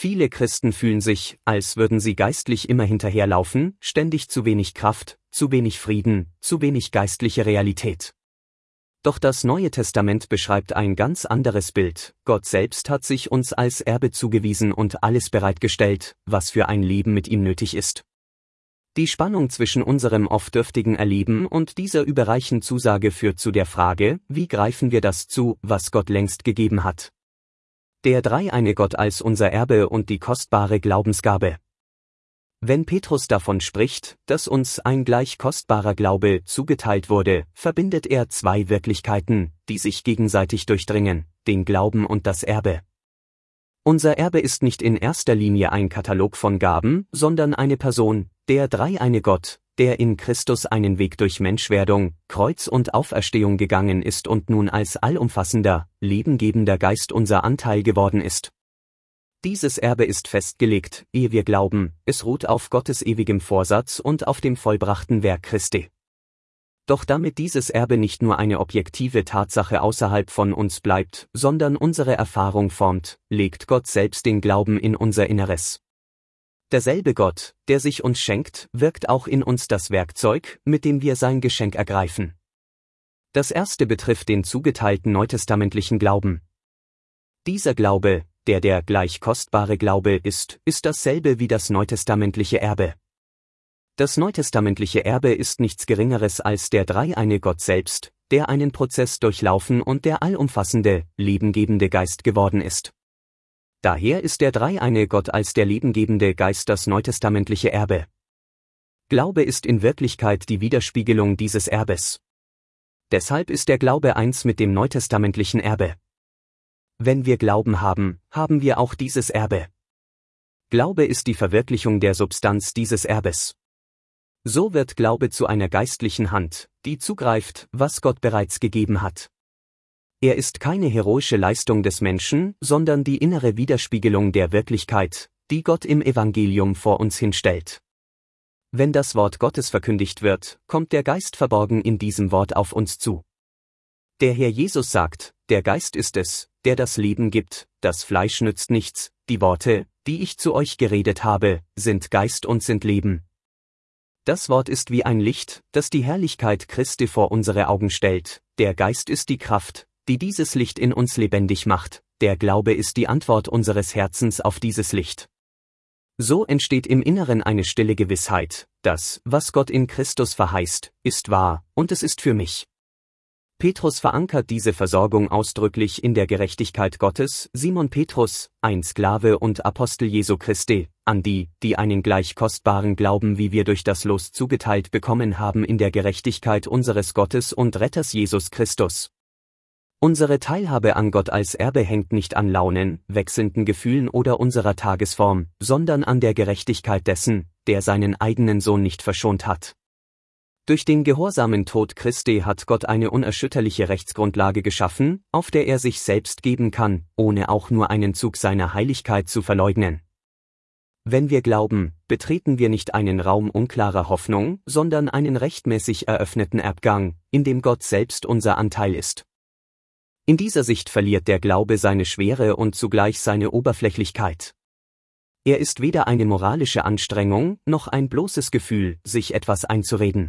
Viele Christen fühlen sich, als würden sie geistlich immer hinterherlaufen, ständig zu wenig Kraft, zu wenig Frieden, zu wenig geistliche Realität. Doch das Neue Testament beschreibt ein ganz anderes Bild. Gott selbst hat sich uns als Erbe zugewiesen und alles bereitgestellt, was für ein Leben mit ihm nötig ist. Die Spannung zwischen unserem oft dürftigen Erleben und dieser überreichen Zusage führt zu der Frage, wie greifen wir das zu, was Gott längst gegeben hat? Der dreieine Gott als unser Erbe und die kostbare Glaubensgabe. Wenn Petrus davon spricht, dass uns ein gleich kostbarer Glaube zugeteilt wurde, verbindet er zwei Wirklichkeiten, die sich gegenseitig durchdringen, den Glauben und das Erbe. Unser Erbe ist nicht in erster Linie ein Katalog von Gaben, sondern eine Person, der dreieine Gott, der in Christus einen Weg durch Menschwerdung, Kreuz und Auferstehung gegangen ist und nun als allumfassender, lebengebender Geist unser Anteil geworden ist. Dieses Erbe ist festgelegt, ehe wir glauben, es ruht auf Gottes ewigem Vorsatz und auf dem vollbrachten Werk Christi. Doch damit dieses Erbe nicht nur eine objektive Tatsache außerhalb von uns bleibt, sondern unsere Erfahrung formt, legt Gott selbst den Glauben in unser Inneres. Derselbe Gott, der sich uns schenkt, wirkt auch in uns das Werkzeug, mit dem wir sein Geschenk ergreifen. Das erste betrifft den zugeteilten neutestamentlichen Glauben. Dieser Glaube, der gleich kostbare Glaube ist dasselbe wie das neutestamentliche Erbe. Das neutestamentliche Erbe ist nichts Geringeres als der dreieine Gott selbst, der einen Prozess durchlaufen und der allumfassende, lebengebende Geist geworden ist. Daher ist der dreieine Gott als der lebengebende Geist das neutestamentliche Erbe. Glaube ist in Wirklichkeit die Widerspiegelung dieses Erbes. Deshalb ist der Glaube eins mit dem neutestamentlichen Erbe. Wenn wir Glauben haben, haben wir auch dieses Erbe. Glaube ist die Verwirklichung der Substanz dieses Erbes. So wird Glaube zu einer geistlichen Hand, die zugreift, was Gott bereits gegeben hat. Er ist keine heroische Leistung des Menschen, sondern die innere Widerspiegelung der Wirklichkeit, die Gott im Evangelium vor uns hinstellt. Wenn das Wort Gottes verkündigt wird, kommt der Geist verborgen in diesem Wort auf uns zu. Der Herr Jesus sagt, der Geist ist es, der das Leben gibt, das Fleisch nützt nichts, die Worte, die ich zu euch geredet habe, sind Geist und sind Leben. Das Wort ist wie ein Licht, das die Herrlichkeit Christi vor unsere Augen stellt, der Geist ist die Kraft, die dieses Licht in uns lebendig macht, der Glaube ist die Antwort unseres Herzens auf dieses Licht. So entsteht im Inneren eine stille Gewissheit, das, was Gott in Christus verheißt, ist wahr, und es ist für mich. Petrus verankert diese Versorgung ausdrücklich in der Gerechtigkeit Gottes. Simon Petrus, ein Sklave und Apostel Jesu Christi, an die einen gleich kostbaren Glauben wie wir durch das Los zugeteilt bekommen haben in der Gerechtigkeit unseres Gottes und Retters Jesus Christus. Unsere Teilhabe an Gott als Erbe hängt nicht an Launen, wechselnden Gefühlen oder unserer Tagesform, sondern an der Gerechtigkeit dessen, der seinen eigenen Sohn nicht verschont hat. Durch den gehorsamen Tod Christi hat Gott eine unerschütterliche Rechtsgrundlage geschaffen, auf der er sich selbst geben kann, ohne auch nur einen Zug seiner Heiligkeit zu verleugnen. Wenn wir glauben, betreten wir nicht einen Raum unklarer Hoffnung, sondern einen rechtmäßig eröffneten Erbgang, in dem Gott selbst unser Anteil ist. In dieser Sicht verliert der Glaube seine Schwere und zugleich seine Oberflächlichkeit. Er ist weder eine moralische Anstrengung, noch ein bloßes Gefühl, sich etwas einzureden.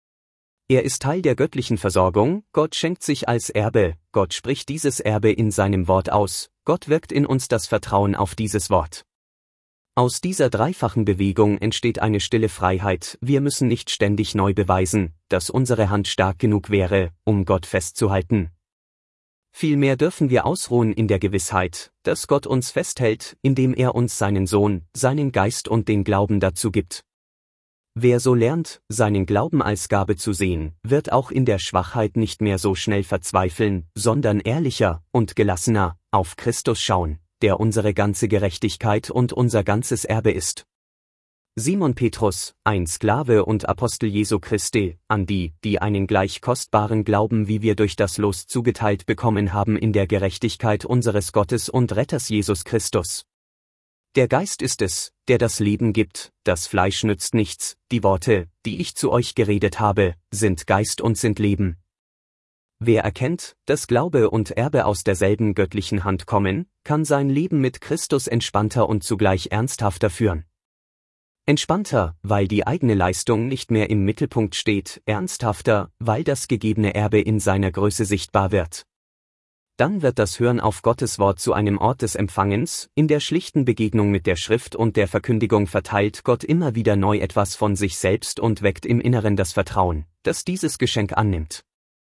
Er ist Teil der göttlichen Versorgung, Gott schenkt sich als Erbe, Gott spricht dieses Erbe in seinem Wort aus, Gott wirkt in uns das Vertrauen auf dieses Wort. Aus dieser dreifachen Bewegung entsteht eine stille Freiheit, wir müssen nicht ständig neu beweisen, dass unsere Hand stark genug wäre, um Gott festzuhalten. Vielmehr dürfen wir ausruhen in der Gewissheit, dass Gott uns festhält, indem er uns seinen Sohn, seinen Geist und den Glauben dazu gibt. Wer so lernt, seinen Glauben als Gabe zu sehen, wird auch in der Schwachheit nicht mehr so schnell verzweifeln, sondern ehrlicher und gelassener auf Christus schauen, der unsere ganze Gerechtigkeit und unser ganzes Erbe ist. Simon Petrus, ein Sklave und Apostel Jesu Christi, an die einen gleich kostbaren Glauben wie wir durch das Los zugeteilt bekommen haben in der Gerechtigkeit unseres Gottes und Retters Jesus Christus. Der Geist ist es, der das Leben gibt, das Fleisch nützt nichts, die Worte, die ich zu euch geredet habe, sind Geist und sind Leben. Wer erkennt, dass Glaube und Erbe aus derselben göttlichen Hand kommen, kann sein Leben mit Christus entspannter und zugleich ernsthafter führen. Entspannter, weil die eigene Leistung nicht mehr im Mittelpunkt steht, ernsthafter, weil das gegebene Erbe in seiner Größe sichtbar wird. Dann wird das Hören auf Gottes Wort zu einem Ort des Empfangens, in der schlichten Begegnung mit der Schrift und der Verkündigung verteilt Gott immer wieder neu etwas von sich selbst und weckt im Inneren das Vertrauen, das dieses Geschenk annimmt.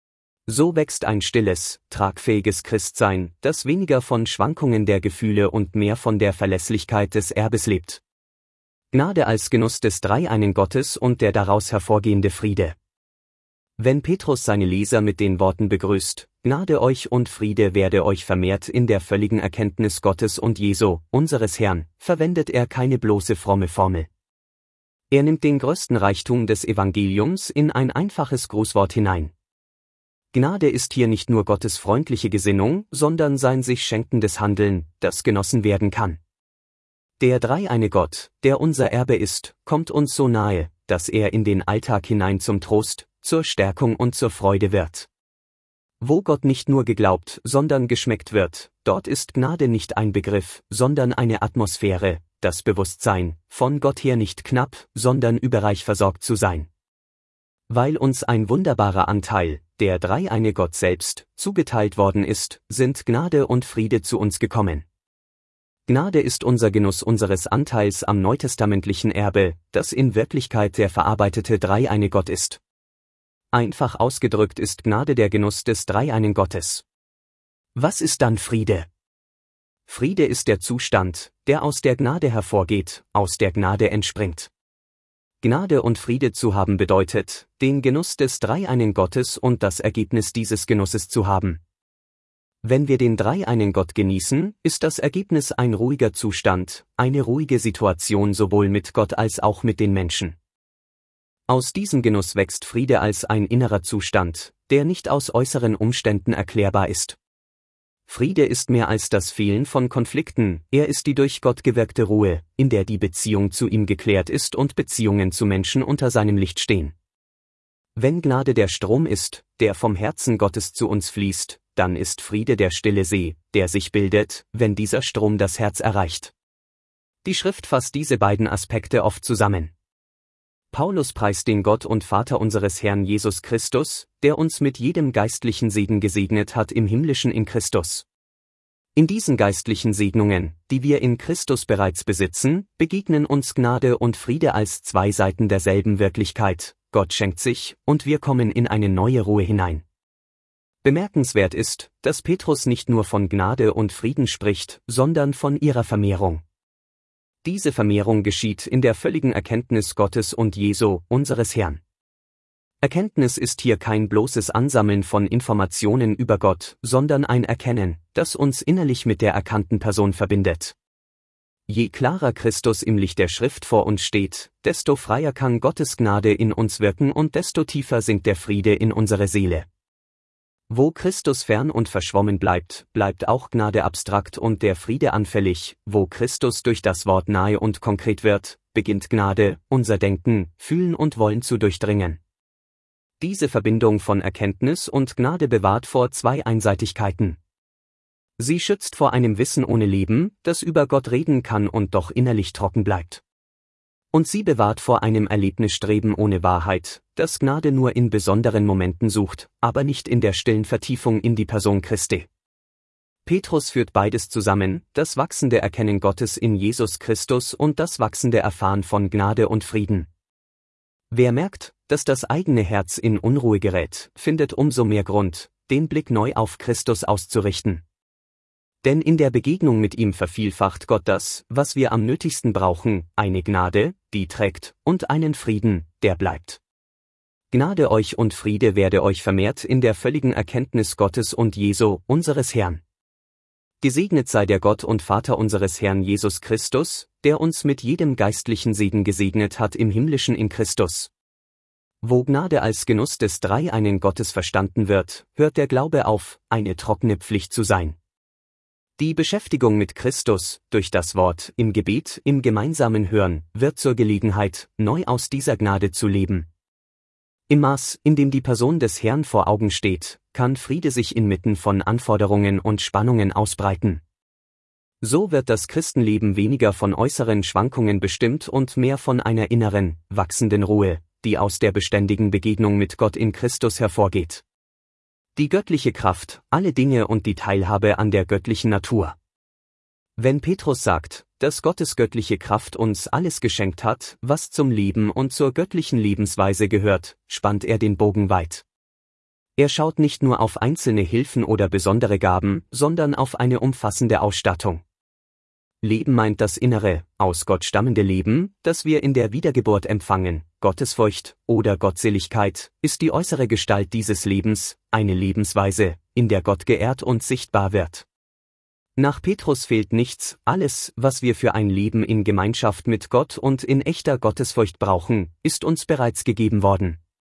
So wächst ein stilles, tragfähiges Christsein, das weniger von Schwankungen der Gefühle und mehr von der Verlässlichkeit des Erbes lebt. Gnade als Genuss des Dreieinen Gottes und der daraus hervorgehende Friede. Wenn Petrus seine Leser mit den Worten begrüßt, Gnade euch und Friede werde euch vermehrt in der völligen Erkenntnis Gottes und Jesu, unseres Herrn, verwendet er keine bloße fromme Formel. Er nimmt den größten Reichtum des Evangeliums in ein einfaches Grußwort hinein. Gnade ist hier nicht nur Gottes freundliche Gesinnung, sondern sein sich schenkendes Handeln, das genossen werden kann. Der dreieine Gott, der unser Erbe ist, kommt uns so nahe, dass er in den Alltag hinein zum Trost, zur Stärkung und zur Freude wird. Wo Gott nicht nur geglaubt, sondern geschmeckt wird, dort ist Gnade nicht ein Begriff, sondern eine Atmosphäre, das Bewusstsein, von Gott her nicht knapp, sondern überreich versorgt zu sein. Weil uns ein wunderbarer Anteil, der dreieine Gott selbst, zugeteilt worden ist, sind Gnade und Friede zu uns gekommen. Gnade ist unser Genuss unseres Anteils am neutestamentlichen Erbe, das in Wirklichkeit der verarbeitete dreieine Gott ist. Einfach ausgedrückt ist Gnade der Genuss des dreieinen Gottes. Was ist dann Friede? Friede ist der Zustand, der aus der Gnade hervorgeht, aus der Gnade entspringt. Gnade und Friede zu haben bedeutet, den Genuss des dreieinen Gottes und das Ergebnis dieses Genusses zu haben. Wenn wir den dreieinen Gott genießen, ist das Ergebnis ein ruhiger Zustand, eine ruhige Situation sowohl mit Gott als auch mit den Menschen. Aus diesem Genuss wächst Friede als ein innerer Zustand, der nicht aus äußeren Umständen erklärbar ist. Friede ist mehr als das Fehlen von Konflikten, er ist die durch Gott gewirkte Ruhe, in der die Beziehung zu ihm geklärt ist und Beziehungen zu Menschen unter seinem Licht stehen. Wenn Gnade der Strom ist, der vom Herzen Gottes zu uns fließt, dann ist Friede der stille See, der sich bildet, wenn dieser Strom das Herz erreicht. Die Schrift fasst diese beiden Aspekte oft zusammen. Paulus preist den Gott und Vater unseres Herrn Jesus Christus, der uns mit jedem geistlichen Segen gesegnet hat im Himmlischen in Christus. In diesen geistlichen Segnungen, die wir in Christus bereits besitzen, begegnen uns Gnade und Friede als zwei Seiten derselben Wirklichkeit. Gott schenkt sich, und wir kommen in eine neue Ruhe hinein. Bemerkenswert ist, dass Petrus nicht nur von Gnade und Frieden spricht, sondern von ihrer Vermehrung. Diese Vermehrung geschieht in der völligen Erkenntnis Gottes und Jesu, unseres Herrn. Erkenntnis ist hier kein bloßes Ansammeln von Informationen über Gott, sondern ein Erkennen, das uns innerlich mit der erkannten Person verbindet. Je klarer Christus im Licht der Schrift vor uns steht, desto freier kann Gottes Gnade in uns wirken und desto tiefer sinkt der Friede in unsere Seele. Wo Christus fern und verschwommen bleibt, bleibt auch Gnade abstrakt und der Friede anfällig. Wo Christus durch das Wort nahe und konkret wird, beginnt Gnade, unser Denken, Fühlen und Wollen zu durchdringen. Diese Verbindung von Erkenntnis und Gnade bewahrt vor zwei Einseitigkeiten. Sie schützt vor einem Wissen ohne Leben, das über Gott reden kann und doch innerlich trocken bleibt. Und sie bewahrt vor einem Erlebnisstreben ohne Wahrheit, das Gnade nur in besonderen Momenten sucht, aber nicht in der stillen Vertiefung in die Person Christi. Petrus führt beides zusammen, das wachsende Erkennen Gottes in Jesus Christus und das wachsende Erfahren von Gnade und Frieden. Wer merkt, dass das eigene Herz in Unruhe gerät, findet umso mehr Grund, den Blick neu auf Christus auszurichten. Denn in der Begegnung mit ihm vervielfacht Gott das, was wir am nötigsten brauchen, eine Gnade, die trägt, und einen Frieden, der bleibt. Gnade euch und Friede werde euch vermehrt in der völligen Erkenntnis Gottes und Jesu, unseres Herrn. Gesegnet sei der Gott und Vater unseres Herrn Jesus Christus, der uns mit jedem geistlichen Segen gesegnet hat im Himmlischen in Christus. Wo Gnade als Genuss des dreieinen Gottes verstanden wird, hört der Glaube auf, eine trockene Pflicht zu sein. Die Beschäftigung mit Christus, durch das Wort, im Gebet, im gemeinsamen Hören, wird zur Gelegenheit, neu aus dieser Gnade zu leben. Im Maß, in dem die Person des Herrn vor Augen steht, kann Friede sich inmitten von Anforderungen und Spannungen ausbreiten. So wird das Christenleben weniger von äußeren Schwankungen bestimmt und mehr von einer inneren, wachsenden Ruhe, die aus der beständigen Begegnung mit Gott in Christus hervorgeht. Die göttliche Kraft, alle Dinge und die Teilhabe an der göttlichen Natur. Wenn Petrus sagt, dass Gottes göttliche Kraft uns alles geschenkt hat, was zum Leben und zur göttlichen Lebensweise gehört, spannt er den Bogen weit. Er schaut nicht nur auf einzelne Hilfen oder besondere Gaben, sondern auf eine umfassende Ausstattung. Leben meint das innere, aus Gott stammende Leben, das wir in der Wiedergeburt empfangen. Gottesfurcht oder Gottseligkeit ist die äußere Gestalt dieses Lebens, eine Lebensweise, in der Gott geehrt und sichtbar wird. Nach Petrus fehlt nichts, alles, was wir für ein Leben in Gemeinschaft mit Gott und in echter Gottesfurcht brauchen, ist uns bereits gegeben worden.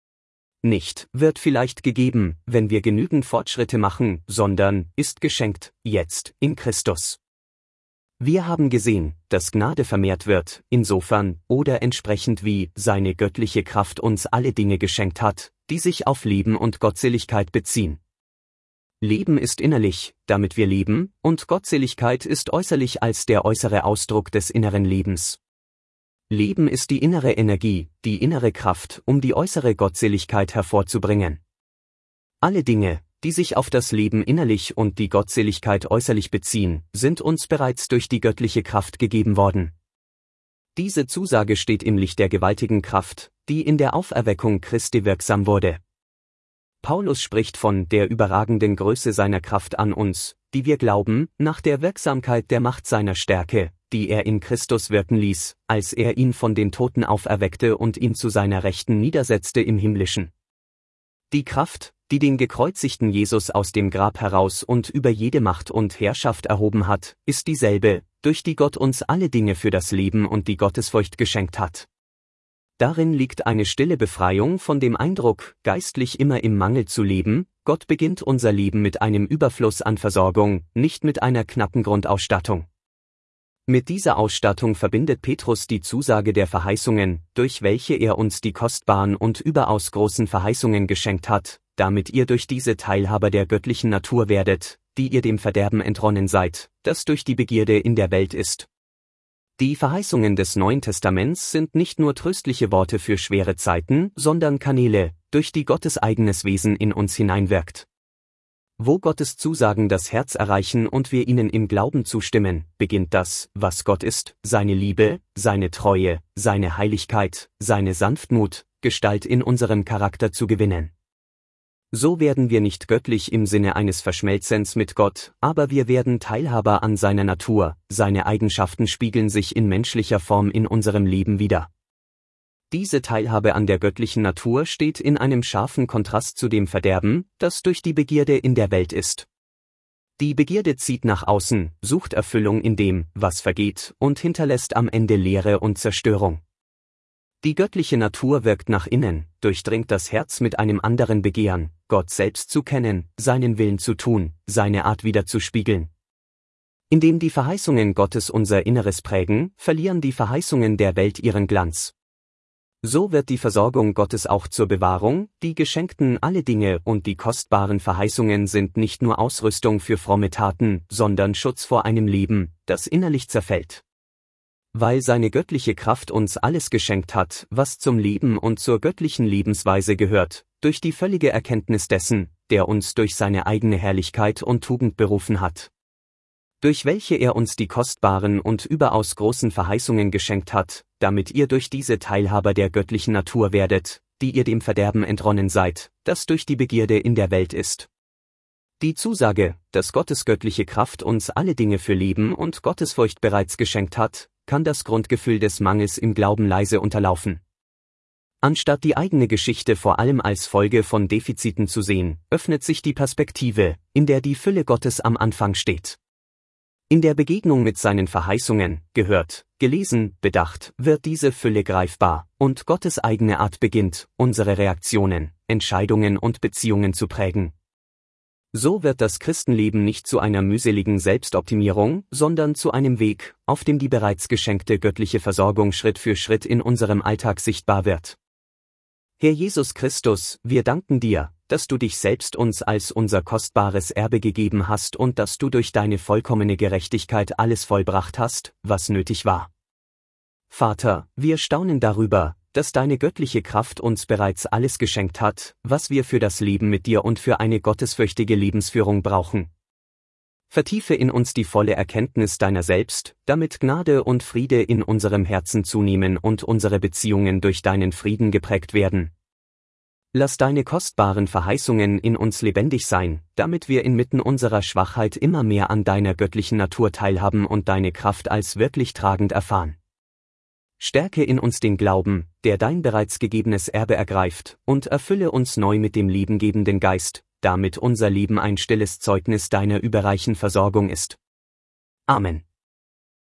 Nicht, wird vielleicht gegeben, wenn wir genügend Fortschritte machen, sondern, ist geschenkt, jetzt, in Christus. Wir haben gesehen, dass Gnade vermehrt wird, insofern, oder entsprechend wie, seine göttliche Kraft uns alle Dinge geschenkt hat, die sich auf Leben und Gottseligkeit beziehen. Leben ist innerlich, damit wir leben, und Gottseligkeit ist äußerlich als der äußere Ausdruck des inneren Lebens. Leben ist die innere Energie, die innere Kraft, um die äußere Gottseligkeit hervorzubringen. Alle Dinge, die sich auf das Leben innerlich und die Gottseligkeit äußerlich beziehen, sind uns bereits durch die göttliche Kraft gegeben worden. Diese Zusage steht im Licht der gewaltigen Kraft, die in der Auferweckung Christi wirksam wurde. Paulus spricht von der überragenden Größe seiner Kraft an uns, die wir glauben, nach der Wirksamkeit der Macht seiner Stärke, die er in Christus wirken ließ, als er ihn von den Toten auferweckte und ihn zu seiner Rechten niedersetzte im Himmlischen. Die Kraft, die den gekreuzigten Jesus aus dem Grab heraus und über jede Macht und Herrschaft erhoben hat, ist dieselbe, durch die Gott uns alle Dinge für das Leben und die Gottesfurcht geschenkt hat. Darin liegt eine stille Befreiung von dem Eindruck, geistlich immer im Mangel zu leben. Gott beginnt unser Leben mit einem Überfluss an Versorgung, nicht mit einer knappen Grundausstattung. Mit dieser Ausstattung verbindet Petrus die Zusage der Verheißungen, durch welche er uns die kostbaren und überaus großen Verheißungen geschenkt hat, damit ihr durch diese Teilhaber der göttlichen Natur werdet, die ihr dem Verderben entronnen seid, das durch die Begierde in der Welt ist. Die Verheißungen des Neuen Testaments sind nicht nur tröstliche Worte für schwere Zeiten, sondern Kanäle, durch die Gottes eigenes Wesen in uns hineinwirkt. Wo Gottes Zusagen das Herz erreichen und wir ihnen im Glauben zustimmen, beginnt das, was Gott ist, seine Liebe, seine Treue, seine Heiligkeit, seine Sanftmut, Gestalt in unserem Charakter zu gewinnen. So werden wir nicht göttlich im Sinne eines Verschmelzens mit Gott, aber wir werden Teilhaber an seiner Natur, seine Eigenschaften spiegeln sich in menschlicher Form in unserem Leben wider. Diese Teilhabe an der göttlichen Natur steht in einem scharfen Kontrast zu dem Verderben, das durch die Begierde in der Welt ist. Die Begierde zieht nach außen, sucht Erfüllung in dem, was vergeht, und hinterlässt am Ende Leere und Zerstörung. Die göttliche Natur wirkt nach innen, durchdringt das Herz mit einem anderen Begehren, Gott selbst zu kennen, seinen Willen zu tun, seine Art widerzuspiegeln. Indem die Verheißungen Gottes unser Inneres prägen, verlieren die Verheißungen der Welt ihren Glanz. So wird die Versorgung Gottes auch zur Bewahrung, die geschenkten alle Dinge und die kostbaren Verheißungen sind nicht nur Ausrüstung für fromme Taten, sondern Schutz vor einem Leben, das innerlich zerfällt. Weil seine göttliche Kraft uns alles geschenkt hat, was zum Leben und zur göttlichen Lebensweise gehört, durch die völlige Erkenntnis dessen, der uns durch seine eigene Herrlichkeit und Tugend berufen hat. Durch welche er uns die kostbaren und überaus großen Verheißungen geschenkt hat, damit ihr durch diese Teilhaber der göttlichen Natur werdet, die ihr dem Verderben entronnen seid, das durch die Begierde in der Welt ist. Die Zusage, dass Gottes göttliche Kraft uns alle Dinge für Leben und Gottesfurcht bereits geschenkt hat, kann das Grundgefühl des Mangels im Glauben leise unterlaufen. Anstatt die eigene Geschichte vor allem als Folge von Defiziten zu sehen, öffnet sich die Perspektive, in der die Fülle Gottes am Anfang steht. In der Begegnung mit seinen Verheißungen, gehört, gelesen, bedacht, wird diese Fülle greifbar, und Gottes eigene Art beginnt, unsere Reaktionen, Entscheidungen und Beziehungen zu prägen. So wird das Christenleben nicht zu einer mühseligen Selbstoptimierung, sondern zu einem Weg, auf dem die bereits geschenkte göttliche Versorgung Schritt für Schritt in unserem Alltag sichtbar wird. Herr Jesus Christus, wir danken dir, dass du dich selbst uns als unser kostbares Erbe gegeben hast und dass du durch deine vollkommene Gerechtigkeit alles vollbracht hast, was nötig war. Vater, wir staunen darüber, dass deine göttliche Kraft uns bereits alles geschenkt hat, was wir für das Leben mit dir und für eine gottesfürchtige Lebensführung brauchen. Vertiefe in uns die volle Erkenntnis deiner selbst, damit Gnade und Friede in unserem Herzen zunehmen und unsere Beziehungen durch deinen Frieden geprägt werden. Lass deine kostbaren Verheißungen in uns lebendig sein, damit wir inmitten unserer Schwachheit immer mehr an deiner göttlichen Natur teilhaben und deine Kraft als wirklich tragend erfahren. Stärke in uns den Glauben, der dein bereits gegebenes Erbe ergreift, und erfülle uns neu mit dem lebengebenden Geist, damit unser Leben ein stilles Zeugnis deiner überreichen Versorgung ist. Amen.